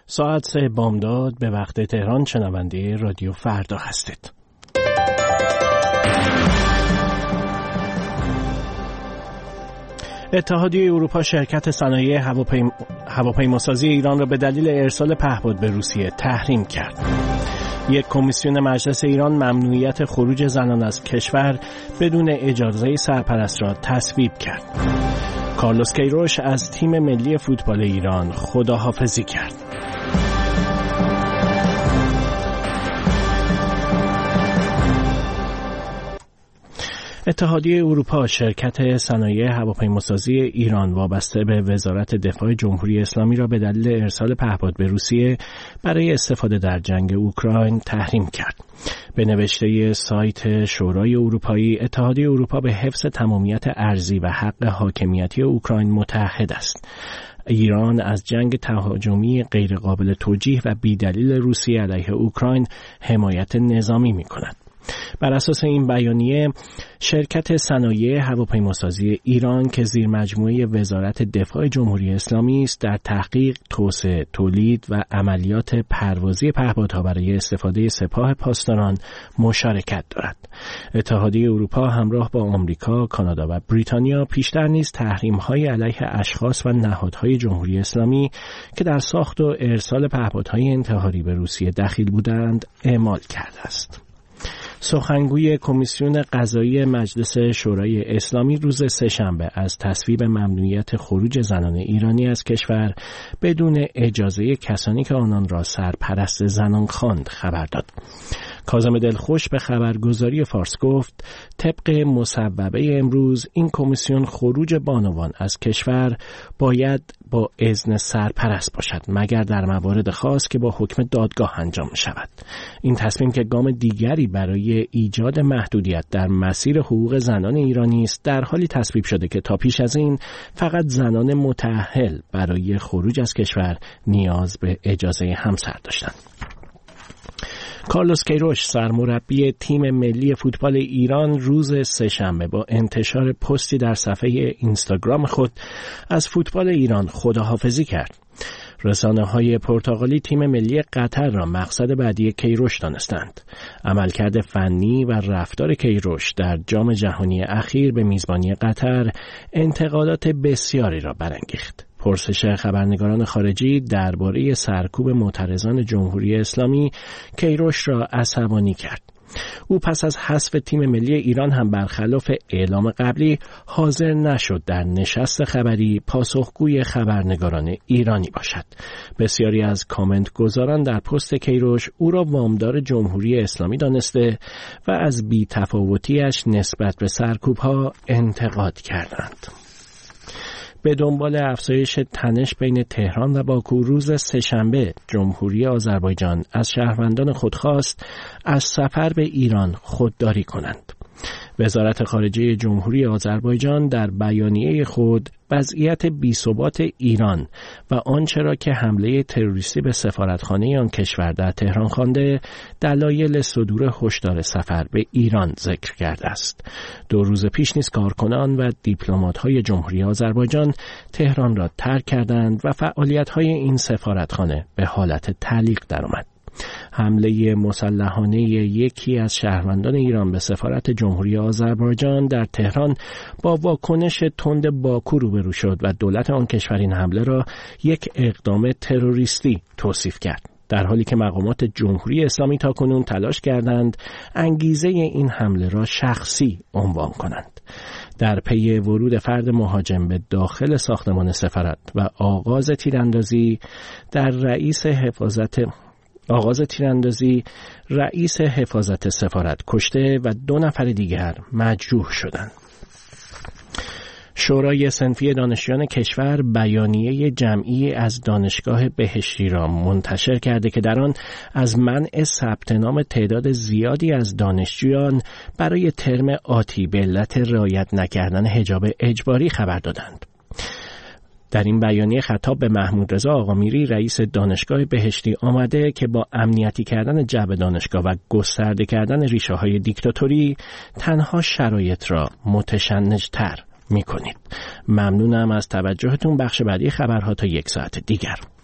ساعت 3 بامداد به وقت تهران شنونده رادیو فردا هستید. اتحادیه اروپا شرکت صنایع هواپیماسازی ایران را به دلیل ارسال پهپاد به روسیه تحریم کرد. یک کمیسیون مجلس ایران ممنوعیت خروج زنان از کشور بدون اجازه سرپرست را تصویب کرد. کارلوس کیروش از تیم ملی فوتبال ایران خداحافظی کرد. اتحادیه اروپا شرکت صنایع هواپیماسازی ایران وابسته به وزارت دفاع جمهوری اسلامی را به دلیل ارسال پهپاد به روسیه برای استفاده در جنگ اوکراین تحریم کرد. به نوشته سایت شورای اروپایی، اتحادیه اروپا به حفظ تمامیت ارضی و حق حاکمیتی اوکراین متحد است. ایران از جنگ تهاجمی غیرقابل توجیه و بی‌دلیل روسیه علیه اوکراین حمایت نظامی می‌کند. بر اساس این بیانیه، شرکت صنایع هواپیماسازی ایران که زیر مجموعه وزارت دفاع جمهوری اسلامی است، در تحقیق، توسعه، تولید و عملیات پروازی پهپادها برای استفاده سپاه پاسداران مشارکت دارد. اتحادیه اروپا همراه با آمریکا، کانادا و بریتانیا پیشتر نیز تحریم‌های علیه اشخاص و نهادهای جمهوری اسلامی که در ساخت و ارسال پهپادهای انتحاری به روسیه دخیل بودند اعمال کرده است. سخنگوی کمیسیون قضایی مجلس شورای اسلامی روز سه‌شنبه از تصویب ممنوعیت خروج زنان ایرانی از کشور بدون اجازه کسانی که آنان را سرپرست زنان خواند خبر داد. کاظم دلخوش به خبرگزاری فارس گفت طبق مصوبه امروز این کمیسیون خروج بانوان از کشور باید با اذن سرپرست باشد مگر در موارد خاص که با حکم دادگاه انجام شود. این تصمیم که گام دیگری برای ایجاد محدودیت در مسیر حقوق زنان ایرانی است، در حالی تصویب شده که تا پیش از این فقط زنان متأهل برای خروج از کشور نیاز به اجازه همسر داشتند. کارلوس کیروش سرمربی تیم ملی فوتبال ایران روز سه‌شنبه با انتشار پستی در صفحه اینستاگرام خود از فوتبال ایران خداحافظی کرد. رسانه‌های پرتغالی تیم ملی قطر را مقصد بعدی کیروش دانستند. عملکرد فنی و رفتار کیروش در جام جهانی اخیر به میزبانی قطر انتقادات بسیاری را برانگیخت. پرسش خبرنگاران خارجی درباره سرکوب معترضان جمهوری اسلامی کیروش را عصبانی کرد. او پس از حذف تیم ملی ایران هم برخلاف اعلام قبلی حاضر نشد در نشست خبری پاسخگوی خبرنگاران ایرانی باشد. بسیاری از کامنت گذاران در پست کیروش او را وامدار جمهوری اسلامی دانسته و از بی‌تفاوتی‌اش نسبت به سرکوب‌ها انتقاد کردند. به دنبال افزایش تنش بین تهران و باکو روز سه‌شنبه جمهوری آذربایجان از شهروندان خود خواست از سفر به ایران خودداری کنند. وزارت خارجه جمهوری آذربایجان در بیانیه خود وضعیت بی‌ثبات ایران و آنچه را که حمله تروریستی به سفارتخانه آن کشور در تهران خوانده دلایل صدور هشدار سفر به ایران ذکر کرده است. 2 روز پیش نیز کارکنان و دیپلمات‌های جمهوری آذربایجان تهران را ترک کردند و فعالیت‌های این سفارتخانه به حالت تعلیق درآمد. حمله مسلحانه یکی از شهروندان ایران به سفارت جمهوری آذربایجان در تهران با واکنش تند باکو روبرو شد و دولت آن کشور این حمله را یک اقدام تروریستی توصیف کرد، در حالی که مقامات جمهوری اسلامی تاکنون تلاش کردند انگیزه این حمله را شخصی عنوان کنند. در پی ورود فرد مهاجم به داخل ساختمان سفارت و آغاز تیراندازی رئیس حفاظت سفارت کشته و 2 نفر دیگر مجروح شدند. شورای صنفی دانشجویان کشور بیانیه جمعی از دانشگاه بهشتی را منتشر کرده که در آن از منع ثبت نام تعداد زیادی از دانشجویان برای ترم آتی به علت رعایت نکردن حجاب اجباری خبر دادند. در این بیانیه خطاب به محمود رضا آقامیری رئیس دانشگاه بهشتی آمده که با امنیتی کردن جو دانشگاه و گسترده کردن ریشه‌های دیکتاتوری تنها شرایط را متشنج‌تر می‌کنید. ممنونم از توجهتون. بخش بعدی خبرها تا 1 ساعت دیگر.